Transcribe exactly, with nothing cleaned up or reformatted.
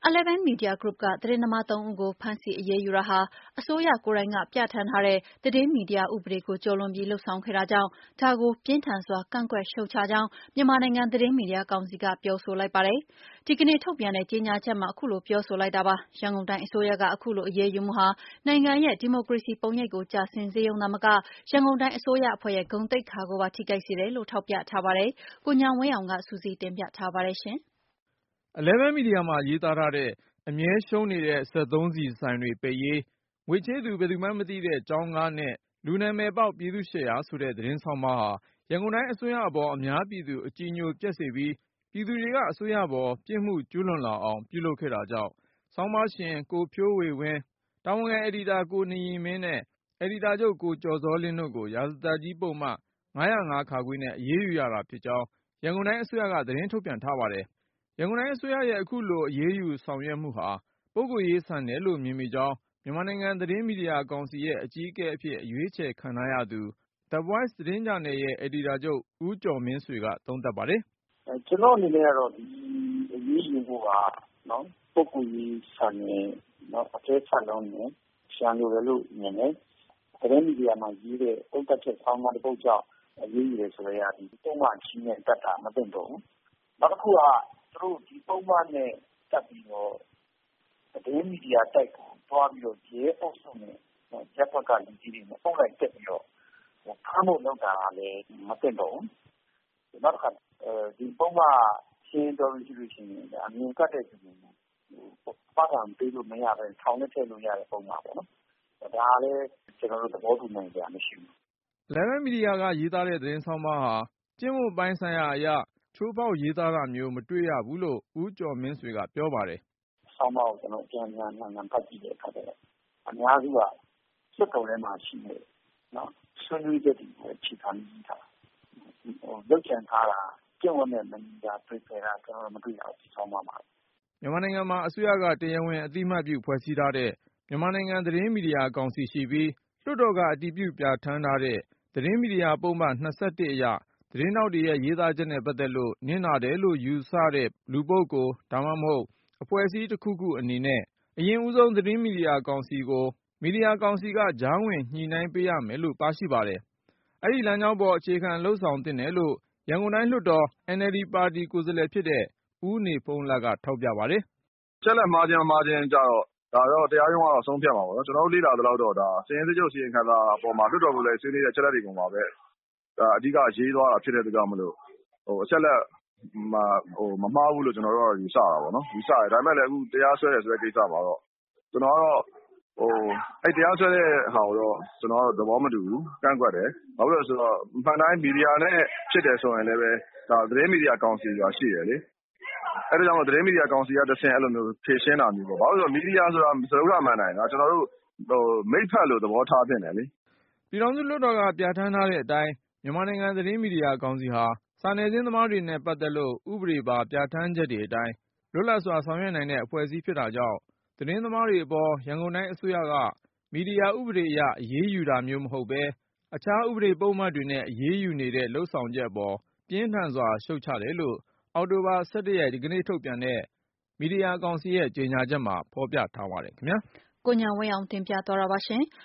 Eleven Media Group ကသတင်းသမားသုံးဦးကိုဖမ်းဆီးအရေးယူတာဟာအစိုးရကိုယ်တိုင်ကပြဌာန်းထားတဲ့သတင်းမီဒီယာဥပဒေကိုကျော်လွန်ပြီးလုပ်ဆောင်ခဲ့တာကြောင့်ဒါကိုပြင်းထန်စွာကန့်ကွက်ရှုတ်ချကြောင်းမြန်မာနိုင်ငံသတင်းမီဒီယာကောင်စီကပြောဆိုလိုက်ပါတယ်။ဒီကနေ့ထုတ်ပြန်တဲ့ကြေညာချက်မှာအခုလိုပြောဆိုလိုက်တာပါ။ရန်ကုန်တိုင်းအစိုးရကအခုလိုအရေးယူမှုဟာနိုင်ငံရဲ့ဒီမိုကရေစီပုံရိပ်ကိုကျဆင်းစေရုံသာမကရန်ကုန်တိုင်းအစိုးရအဖွဲ့ရဲ့ဂုဏ်သိက္ခာကိုပါထိခိုက်စေတယ်လို့ထောက်ပြထားပါတယ်။ကိုဉာဏ်ဝင်းအောင်ကစုစည်းတင်ပြထားပါတယ်ရှင်။ Eleven Media မှာရေးသားထားတဲ့အမြဲရှုံးနေတဲ့စက်သုံးဆီဆိုင်တွေပိတ်ရေးငွေချေးသူဘယ်သူမှမသိတဲ့ကျောင်းကားနဲ့လူနာမည်ပေါက်ပြည်သူ့ရှယ်ယာဆိုတဲ့သတင်းဆောင်းပါးဟာရန်ကုန်တိုင်းအစိုးရအပေါ်အများပြည်သူအကြည်ညိုပျက်စေပြီးပြည်သူတွေကအစိုးရပေါ်ပြစ်မှုကျူးလွန်လာအောင်ပြုလုပ်ခဲ့တာကြောင့်ဆောင်းပါးရှင်ကိုဖြိုးဝေဝင်းတာဝန်ခံအယ်ဒီတာကိုနေရင်မင်းနဲ့အယ်ဒီတာချုပ်ကိုကျော်ဇောလင်းတို့ကိုရာဇသတ်ကြီးပုဒ်မ၅၀၅(ခ) နဲ့အရေးယူရတာဖြစ်ကြောင်းရန်ကုန်တိုင်းအစိုးရကသတင်းထုတ်ပြန်ထားပါတယ်။ရန်ကုန်တိုင်းအစိုးရရဲ့အခုလိုအရေးယူဆောင်ရွက်မှုဟာပုဂ္ဂိုလ်ရေးဆန်တယ်လို့မြင်မိကြောင်းမြန်မာနိုင်ငံသတင်းမီဒီယာကောင်စီရဲ့အကြီးအကဲအဖြစ်အရွေးချယ်ခံထားရသူ The Voice သတင်းဂျာနယ်ရဲ့အယ်ဒီတာချုပ်ဦးကျော်မင်းဆွေကသုံးသပ်ပါတယ်။ကျွန်တော်အနေနဲ့ကတော့ဒီအရေးယူမှုကနော်ပုဂ္ဂိုလ်ရေးဆန်တယ်နော်အကျဉ်းချလုံးနဲ့ရှမ်းလိုလည်းလို့မြင်တယ်။သတင်းမီဒီယာမှာရေးတဲ့ပုဒ်တက်ဆောင်းပါးတစ်ပုဒ်ကြောင့်အရေးယူတယ်ဆိုရတဲ့ဒီပုံမှန်ချင်းနဲ့တက်တာမသိတော့ဘူး။နောက်တစ်ခုကသူတို့ဒီပုံမှန်နဲ့တက်ပြီးတော့သတင်းမီဒီယာတိုက်ကိုတွားပြီးတော့ရဲအုပ်စုနဲ့ရပ်ဘက်ကလူကြီးတွေနဲ့ပုံလိုက်တက်ပြီးတော့ဖမ်းဖို့လုပ်တာလည်းမသိတော့ဘူး။နောက်တစ်ခါဒီပုံမှန်ရှင်းတော်လို့ရှိလို့ရှိရင်အမြင်ကတ်တဲ့သူတွေပတ်တာပေးလို့မရပဲထောင်နဲ့ထည့်လို့ရတဲ့ပုံမှန်ပေါ့နော်။ဒါလည်းကျွန်တော်တို့သဘောတူနိုင်ကြမရှိဘူး။ Eleven Media ကရေးသားတဲ့သတင်းဆောင်းပါးဟာကျင့်ဝတ်ပိုင်းဆိုင်ရာအရချိုးဖောက်ရေးသားတာမျိုးမတွေ့ရဘူးလို့ဦးကျော်မင်းဆွေကပြောပါတယ်။ဆောင်းပါးကိုကျွန်တော်ပြန်ပြန်မှန်မှန်ဖတ်ကြည့်တဲ့အခါကျတော့အများစုကစစ်တုံးထဲမှာရှိနေနော်ဆွေးနွေးချက်တွေအခြေခံပြီးထားဟိုလောက်ချန်ထားတာကျင့်ဝတ်နဲ့မညီတာတွေ့ကြတာကျွန်တော်မတွေ့ရဘူးဆောင်းပါးမှာမြန်မာနိုင်ငံမှာအစိုးရကတရားဝင်အသိမှတ်ပြုဖွဲ့စည်းထားတဲ့မြန်မာနိုင်ငံသတင်းမီဒီယာကောင်စီရှိပြီးလွှတ်တော်ကအတည်ပြုပြဌာန်းထားတဲ့သတင်းမီဒီယာပုဒ်မ၂၁အရသတင်းထောက်တွေရဲ့ရေးသားချက်နဲ့ပတ်သက်လို့နစ်နာတယ်လို့ယူဆတဲ့လူပုဂ္ဂိုလ်ဒါမှမဟုတ်အဖွဲ့အစည်းတစ်ခုခုအနေနဲ့အရင်ဦးဆုံးသတင်းမီဒီယာကောင်စီကိုမီဒီယာကောင်စီကကြားဝင်ညှိနှိုင်းပေးရမယ်လို့ပါရှိပါတယ်။အဲဒီလမ်းကြောင်းပေါ်အခြေခံလုပ်ဆောင်သင့်တယ်လို့ရန်ကုန်တိုင်းလွှတ်တော် အန်အယ်လ်ဒီ ပါတီကိုယ်စားလှယ်ဖြစ်တဲ့ဦးနေဖုန်းလတ်ကထောက်ပြပါတယ်။အချက်လက်မှားခြင်းမမှားခြင်းကြတော့ဒါတော့တရားရုံးကတော့ဆုံးဖြတ်မှာပေါ့နော်ကျွန်တော်တို့လေ့လာသလောက်တော့ဒါစည်ရင်းစကြုပ်စည်ရင်းခံစာအပေါ်မှာလွှတ်တော်ကိုလည်းဆွေးနွေးတဲ့အချက်လက်တွေပုံမှာပဲဒါအဓိကရေးသွားတာဖြစ်တဲ့အတွက်ကြောင့်မလို့ဟိုအချက်လက်မဟိုမမှားဘူးလို့ကျွန်တော်တို့ယူဆတာပေါ့နော်ယူဆတယ်ဒါပေမဲ့လည်းအခုတရားစွဲတယ်ဆိုတဲ့ကိစ္စမှာတော့ကျွန်တော်ကတော့ဟိုအဲ့တရားစွဲတဲ့ဟာကိုတော့ကျွန်တော်တို့သဘောမတူဘူးကန့်ကွက်တယ်ဘာလို့လဲဆိုတော့မှန်တိုင်းမီဒီယာနဲ့ဖြစ်တယ်ဆိုရင်လည်းပဲဒါသတင်းမီဒီယာကောင်စီကရှိတယ်လေအဲ့ဒါကြောင့်သတင်းမီဒီယာကောင်စီကတဆင့်အဲ့လိုမျိုးဖြည့်ရှင်းတာမျိုးပေါ့ဘာလို့လဲဆိုတော့မီဒီယာဆိုတာစရုပ်မှန်တိုင်းကကျွန်တော်တို့ဟိုမိတ်ဖက်လို့သဘောထားတင်တယ်လေပြည်ထောင်စုလွှတ်တော်ကပြဋ္ဌာန်းထားတဲ့အတိုင်းမြန်မာနိုင်ငံသတင်းမီဒီယာကောင်စီဟာစာနယ်ဇင်းသမားတွေနဲ့ပတ်သက်လို့ဥပဒေပါပြဋ္ဌာန်းချက်တွေအတိုင်းလွတ်လပ်စွာဆောင်ရွက်နိုင်တဲ့အဖွဲ့အစည်းဖြစ်တာကြောင့်သတင်းသမားတွေအပေါ်ရန်ကုန်တိုင်းအစိုးရကမီဒီယာဥပဒေအရအရေးယူတာမျိုးမဟုတ်ပဲအခြားဥပဒေပုဒ်မတွေနဲ့အရေးယူနေတဲ့လုပ်ဆောင်ချက်အပေါ်ပြင်းထန်စွာရှုတ်ချတယ်လို့အောက်တိုဘာ၁၁ရက်ဒီကနေ့ထုတ်ပြန်တဲ့မီဒီယာကောင်စီရဲ့ကြေညာချက်မှာဖော်ပြထားပါတယ်ခင်ဗျာကိုဉာဏ်ဝင်းအောင်တင်ပြသွားတာပါရှင်